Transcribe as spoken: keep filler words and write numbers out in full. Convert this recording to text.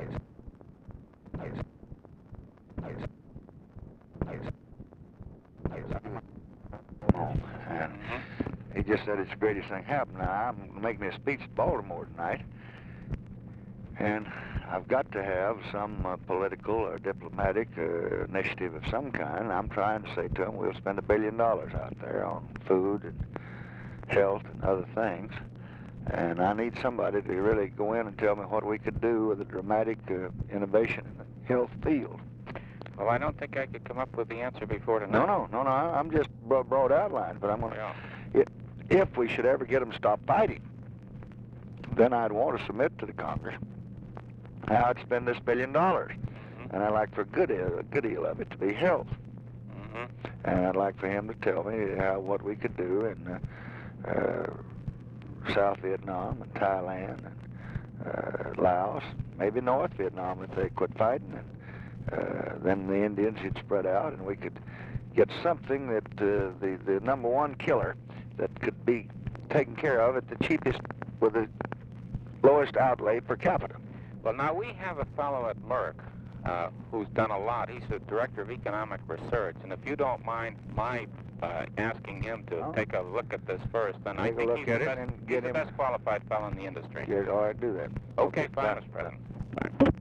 And he just said it's the greatest thing happened. Now, I'm making a speech at Baltimore tonight, and I've got to have some uh, political or diplomatic uh, initiative of some kind. I'm trying to say to him, we'll spend a billion dollars out there on food and health and other things. And I need somebody to really go in and tell me what we could do with a dramatic uh, innovation in the health field. Well, I don't think I could come up with the answer before tonight. No, no, no, no. I'm just bro broad outlines, but I'm going to... Yeah. If we should ever get them to stop fighting, then I'd want to submit to the Congress how I'd spend this billion dollars. Mm-hmm. And I'd like for a good, a good deal of it to be health. Mm-hmm. And I'd like for him to tell me how, what we could do in uh, uh, South Vietnam and Thailand and uh, Laos, maybe North Vietnam if they quit fighting. And uh, then the Indians would spread out and we could get something that uh, the, the number one killer that could be taken care of at the cheapest with the lowest outlay per capita. Well, now we have a fellow at Merck uh, who's done a lot. He's the director of economic research, and if you don't mind my uh, asking him to Oh. take a look at this first, then I Take a think look he's, at the it best, and he's get the him- best qualified fellow in the industry. Yeah, all right, do that. Okay, fine, bye. Mister President. Bye.